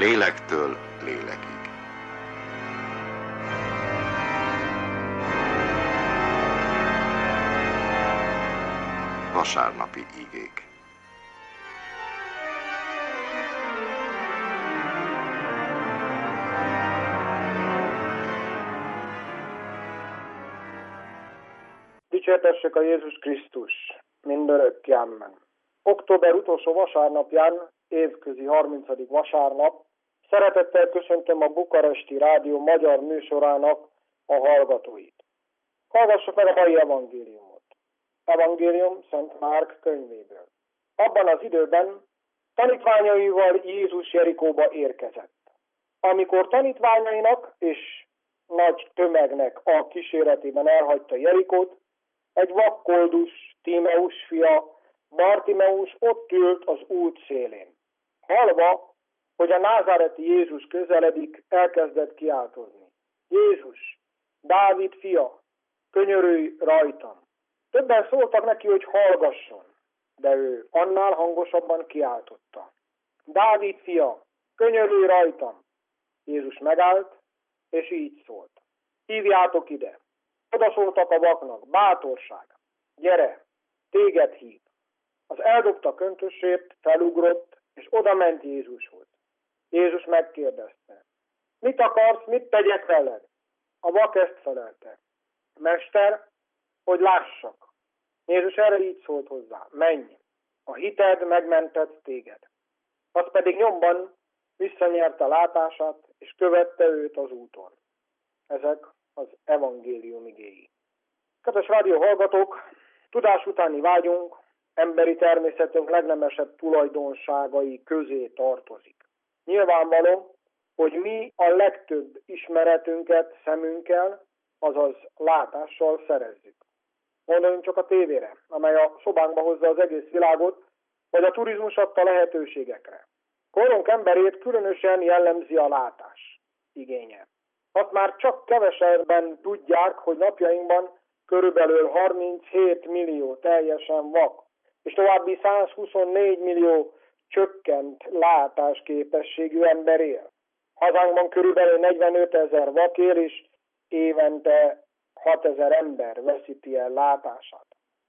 lélektől lélekig. Vasárnapi igék. Dicsértessük a Jézus Krisztus, mindörökké, amen. Október utolsó vasárnapján, évközi 30. vasárnap, szeretettel köszöntöm a Bukaresti Rádió magyar műsorának a hallgatóit. Hallgassuk meg a mai evangéliumot. Evangélium Szent Márk könyvéből. Abban az időben tanítványaival Jézus Jerikóba érkezett. Amikor tanítványainak és nagy tömegnek a kíséretében elhagyta Jerikót, egy vakkoldus, Tímeus fia, Bartimeus ott ült az út szélén. Hallva, hogy a názáreti Jézus közeledik, elkezdett kiáltozni. Jézus, Dávid fia, könyörülj rajtam! Többen szóltak neki, hogy hallgasson, de ő annál hangosabban kiáltotta. Dávid fia, könyörülj rajtam! Jézus megállt, és így szólt. Hívjátok ide! Oda szóltak a vaknak, bátorság! Gyere, téged hív! Az eldobta köntösét, felugrott, és oda ment Jézushoz. Jézus megkérdezte. Mit akarsz, mit tegyek veled? A vak ezt felelte. Mester, hogy lássak. Jézus erre így szólt hozzá. Menj, a hited megmentett téged. Az pedig nyomban visszanyerte látását, és követte őt az úton. Ezek az evangélium igéi. Kedves rádió hallgatók, tudás utáni vágyunk emberi természetünk legnemesebb tulajdonságai közé tartozik. Nyilvánvaló, hogy mi a legtöbb ismeretünket szemünkkel, azaz látással szerezzük. Gondoljunk csak a tévére, amely a szobánkba hozza az egész világot, vagy a turizmus adta lehetőségekre. Korunk emberét különösen jellemzi a látás igénye. Azt már csak kevesebben tudják, hogy napjainkban körülbelül 37 millió teljesen vak, és további 124 millió csökkent látásképességű ember él. Hazánkban körülbelül 45 000 vak él, és évente 6 000 ember veszíti el látását.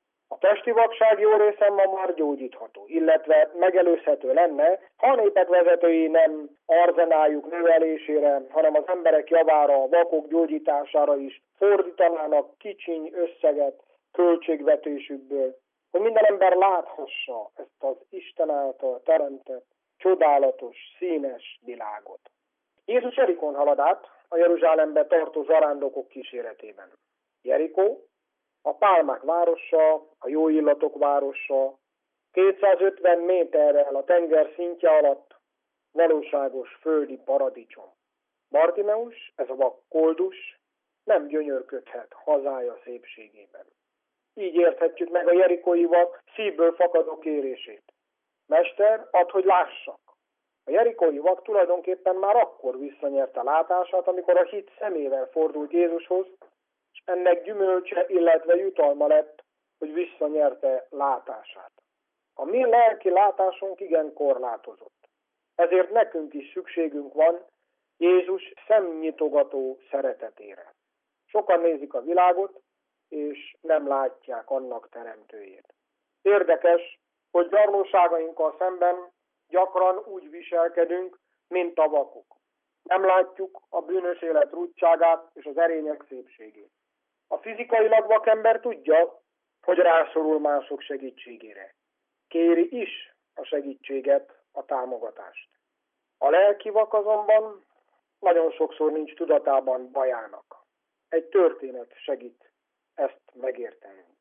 A testi vakság jó része ma már gyógyítható, illetve megelőzhető lenne, ha a népek vezetői nem arzenájuk növelésére, hanem az emberek javára, a vakok gyógyítására is fordítanának kicsiny összeget költségvetésükből, hogy minden ember láthassa ezt az Isten által teremtett, csodálatos, színes világot. Jézus Jerikón halad át a Jeruzsálembe tartó zarándokok kíséretében. Jerikó, a pálmák városa, a jó illatok városa, 250 méterrel a tenger szintje alatt valóságos földi paradicsom. Bartimeus, ez a vakkoldus, nem gyönyörködhet hazája szépségében. Így érthetjük meg a jerikói vak szívből fakadó kérését. Mester, add, hogy lássak. A jerikói vak tulajdonképpen már akkor visszanyerte látását, amikor a hit szemével fordult Jézushoz, és ennek gyümölcse, illetve jutalma lett, hogy visszanyerte látását. A mi lelki látásunk igen korlátozott. Ezért nekünk is szükségünk van Jézus szemnyitogató szeretetére. Sokan nézik a világot, és nem látják annak teremtőjét. Érdekes, hogy gyarlóságainkkal szemben gyakran úgy viselkedünk, mint a vakok. Nem látjuk a bűnös élet rúdságát és az erények szépségét. A fizikailag vakember tudja, hogy rászorul mások segítségére. Kéri is a segítséget, a támogatást. A lelki vak azonban nagyon sokszor nincs tudatában bajának. Egy történet segít ezt megértenünk.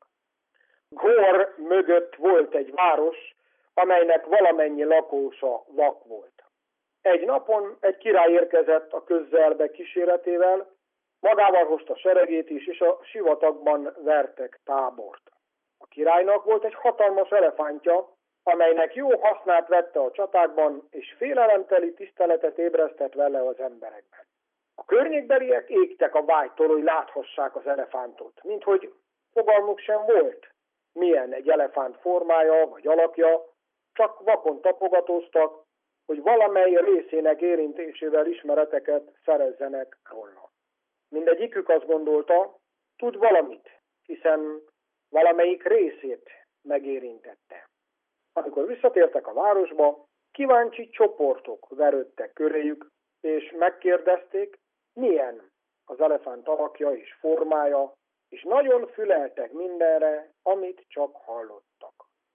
Gór mögött volt egy város, amelynek valamennyi lakósa vak volt. Egy napon egy király érkezett a közzelbe kíséretével, magával hozta seregét is, és a sivatagban vertek tábort. A királynak volt egy hatalmas elefántja, amelynek jó hasznát vette a csatákban, és félelemteli tiszteletet ébresztett vele az emberekben. A környékbeliek égtek a vágytól, hogy láthassák az elefántot, minthogy fogalmuk sem volt, milyen egy elefánt formája vagy alakja, csak vakon tapogatóztak, hogy valamely részének érintésével ismereteket szerezzenek róla. Mindegyikük azt gondolta, tud valamit, hiszen valamelyik részét megérintette. Amikor visszatértek a városba, kíváncsi csoportok verődtek köréjük, és megkérdezték, milyen az elefánt alakja és formája, és nagyon füleltek mindenre, amit csak hallottak.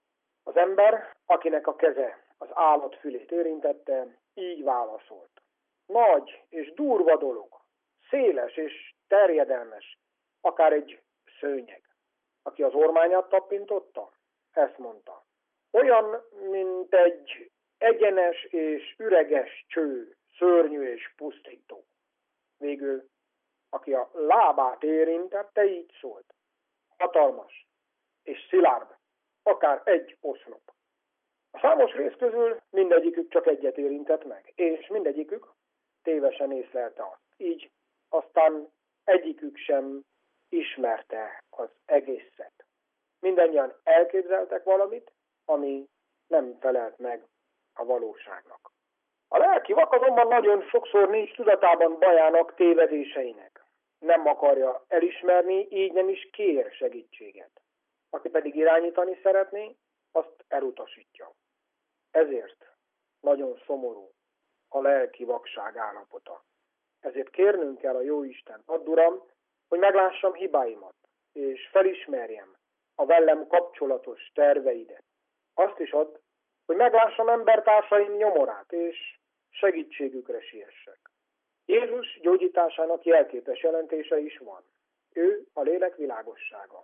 Az ember, akinek a keze az állat fülét érintette, így válaszolt. Nagy és durva dolog, széles és terjedelmes, akár egy szőnyeg. Aki az ormányát tapintotta, ezt mondta. Olyan, mint egy egyenes és üreges cső, szörnyű és pusztító. Végül, aki a lábát érintette, így szólt. Hatalmas és szilárd, akár egy oszlop. A számos rész közül mindegyikük csak egyet érintett meg, és mindegyikük tévesen észlelte azt. Így aztán egyikük sem ismerte az egészet. Mindennyian elképzeltek valamit, ami nem felelt meg a valóságnak. A lelki vak azonban nagyon sokszor nincs tudatában bajának, tévedéseinek. Nem akarja elismerni, így nem is kér segítséget. Aki pedig irányítani szeretné, azt elutasítja. Ezért nagyon szomorú a lelki vakság állapota. Ezért kérnünk kell a Jóisten, add Uram, hogy meglássam hibáimat, és felismerjem a velem kapcsolatos terveidet. Azt is add, hogy meglássam embertársaim nyomorát, és segítségükre siessek. Jézus gyógyításának jelképes jelentése is van. Ő a lélek világossága.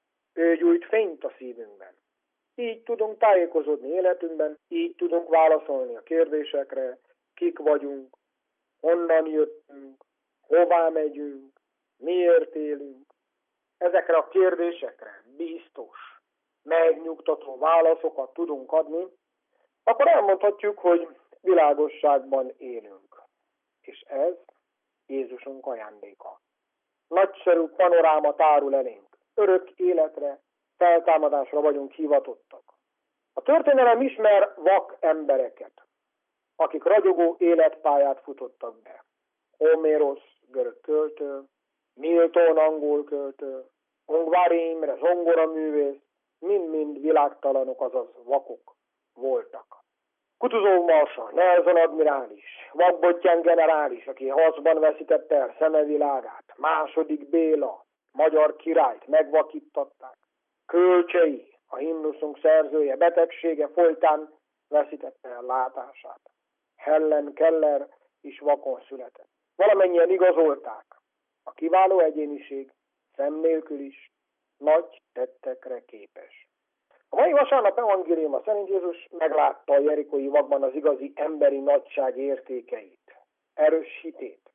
Ő gyújt fényt a szívünkben. Így tudunk tájékozódni életünkben, így tudunk válaszolni a kérdésekre, kik vagyunk, honnan jöttünk, hová megyünk, miért élünk. Ezekre a kérdésekre biztos, megnyugtató válaszokat tudunk adni, akkor elmondhatjuk, hogy világosságban élünk. És ez Jézusunk ajándéka. Nagyszerű panoráma tárul elénk. Örök életre, feltámadásra vagyunk hivatottak. A történelem ismer vak embereket, akik ragyogó életpályát futottak be. Homérosz, görög költő, Milton, angol költő, Ungvári Imre, zongoraművész, mind-mind világtalanok, azaz vakok voltak. Kutuzov Marsa, Nelson admirális, Vakbottyán generális, aki harcban veszítette el szemevilágát, II. Béla, magyar királyt megvakítatták, Kölcsei, a himnuszunk szerzője, betegsége folytán veszítette el látását. Helen Keller is vakon született. Valamennyien igazolták. A kiváló egyéniség szem nélkül is nagy tettekre képes. A mai vasárnap evangéliuma szerint Jézus meglátta a jerikói vakban az igazi emberi nagyság értékeit, erős hitét,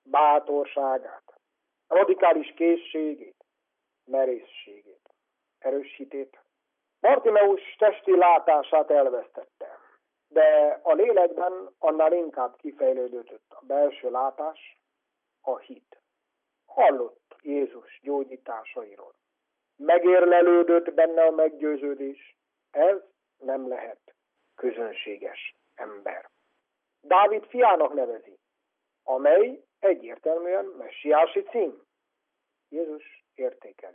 bátorságát, radikális készségét, merészségét, erős hitét. Bartimeus testi látását elvesztette, de a lélekben annál inkább kifejlődött a belső látás, a hit. Hallott Jézus gyógyításairól. Megérlelődött benne a meggyőződés. Ez nem lehet közönséges ember. Dávid fiának nevezi, amely egyértelműen messiási cím. Jézus értékeli.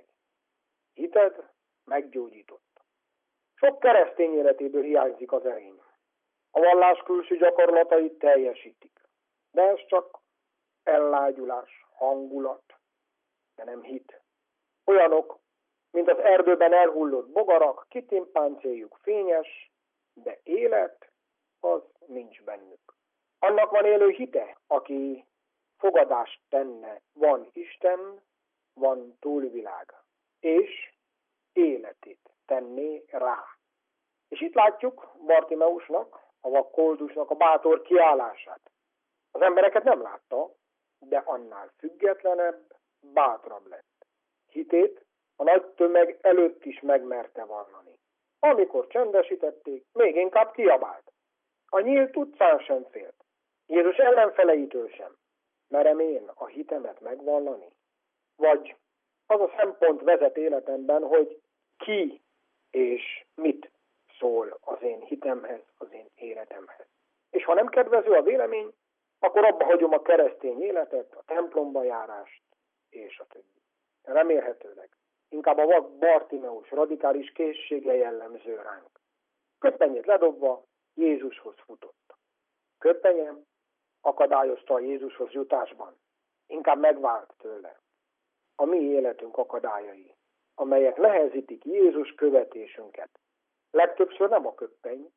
Hited meggyógyított. Sok keresztény életéből hiányzik az erény. A vallás külső gyakorlatait teljesítik. De ez csak ellágyulás, hangulat, de nem hit. Olyanok, mint az erdőben elhullott bogarak, kitimpáncéljuk fényes, de élet az nincs bennük. Annak van élő hite, aki fogadást tenne, van Isten, van túlvilág, és életét tenné rá. És itt látjuk Bartimeusnak, a vak koldusnak a bátor kiállását. Az embereket nem látta, de annál függetlenebb, bátrabb lett. Hitét a nagy tömeg előtt is megmerte vallani. Amikor csendesítették, még inkább kiabált. A nyílt utcán sem félt. Jézus ellenfeleitől sem. Merem én a hitemet megvallani? Vagy az a szempont vezet életemben, hogy ki és mit szól az én hitemhez, az én életemhez. És ha nem kedvező a vélemény, akkor abba hagyom a keresztény életet, a templomba járást, és a többi. Remélhetőleg inkább a Bartimeus radikális készsége jellemző ránk. Köppenyét ledobva Jézushoz futott. Köppenye akadályozta a Jézushoz jutásban. Inkább megvált tőle. A mi életünk akadályai, amelyek nehezítik Jézus követésünket. Legtöbbször nem a köppeny,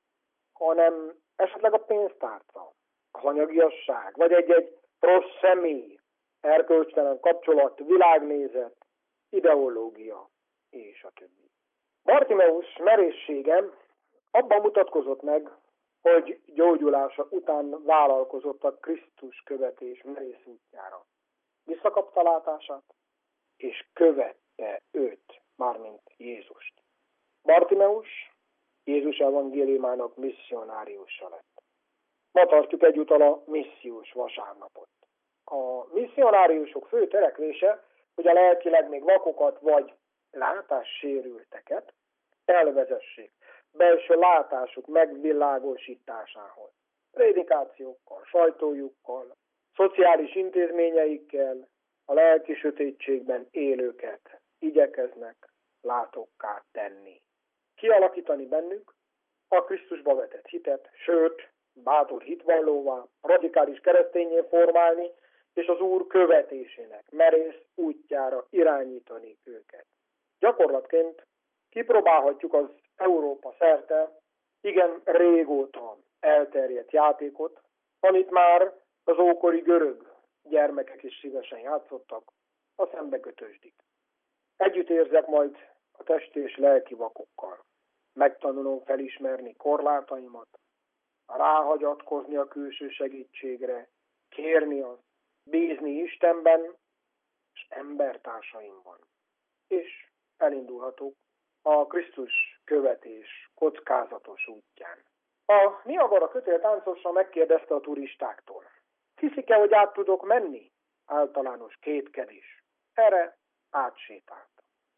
hanem esetleg a pénztárca, az anyagiasság, vagy egy rossz személy, erkölcstelen kapcsolat, világnézet, ideológia, és a többi. Bartimeus merészsége abban mutatkozott meg, hogy gyógyulása után vállalkozott a Krisztus követés merész útjára. Visszakapta látását, és követte őt, mármint Jézust. Bartimeus Jézus evangéliumának misszionáriusa lett. Ma tartjuk egyúttal a missziós vasárnapot. A misszionáriusok fő törekvése, hogy a lelkileg még vakokat vagy látássérülteket elvezessék belső látásuk megvilágosításához. Prédikációkkal, sajtójukkal, szociális intézményeikkel a lelki sötétségben élőket igyekeznek látokká tenni. Kialakítani bennük a Krisztusba vetett hitet, sőt, bátor hitvallóvá, radikális keresztényé formálni, és az Úr követésének merész útjára irányítani őket. Gyakorlatként kipróbálhatjuk az Európa szerte igen régóta elterjedt játékot, amit már az ókori görög gyermekek is szívesen játszottak, a szembekötősdik. Együtt érzek majd a testi és lelki vakokkal. Megtanulom felismerni korlátaimat, ráhagyatkozni a külső segítségre, kérni azt, bízni Istenben és embertársaimban. És elindulhatok a Krisztus követés kockázatos útján. A Niagara kötéltáncosa megkérdezte a turistáktól: hiszik-e, hogy át tudok menni? Általános kétkedés. Erre átsétált.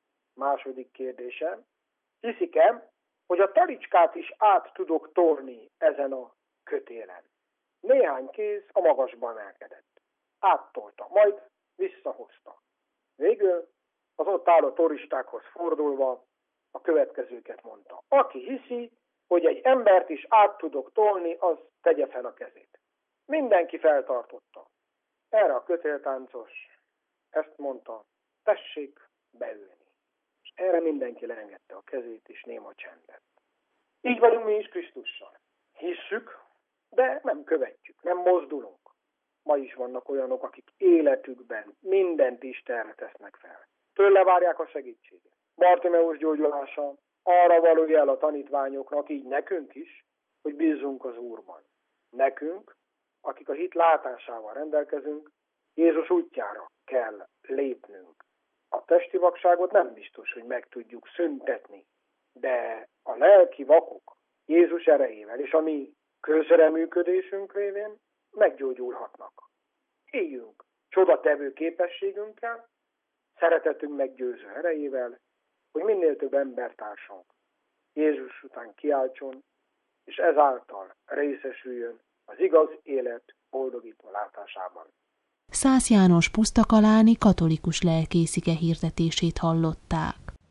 Második kérdése: hiszik-e, hogy a talicskát is át tudok tolni ezen a kötélen? Néhány kéz a magasba emelkedett. Áttolta, majd visszahozta. Végül az ott álló turistákhoz fordulva a következőket mondta: aki hiszi, hogy egy embert is át tudok tolni, az tegye fel a kezét. Mindenki feltartotta. Erre a kötéltáncos ezt mondta: tessék beülni. És erre mindenki leengedte a kezét, és néma csend lett. Így vagyunk mi is Krisztussal. Hisszük, de nem követjük, nem mozdulunk. Ma is vannak olyanok, akik életükben mindent Istenre tesznek fel. Tőle várják a segítséget. Bartimeus gyógyulása arra való jel a tanítványoknak, így nekünk is, hogy bízzunk az Úrban. Nekünk, akik a hit látásával rendelkezünk, Jézus útjára kell lépnünk. A testi vakságot nem biztos, hogy meg tudjuk szüntetni, de a lelki vakok Jézus erejével és a mi közreműködésünk révén meggyógyulhatnak. Éljünk csodatevő képességünkkel, szeretetünk meggyőző erejével, hogy minél több embertársunk Jézus után kiáltson, és ezáltal részesüljön az igaz élet boldogító látásában. Szász János pusztakaláni katolikus lelkészike hirdetését hallották.